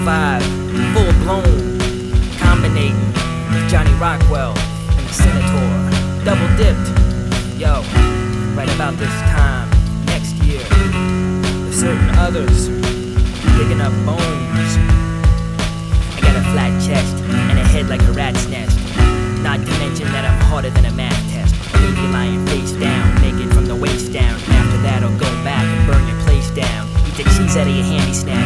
5, full blown, combinating with Johnny Rockwell and the Senator, double dipped. Yo, right about this time next year, there's certain others digging up bones. I got a flat chest and a head like a rat's nest. Not to mention that I'm harder than a math test. I'll leave you lying face down, naked from the waist down. After that I'll go back and burn your place down. Eat the cheese out of your handy snap.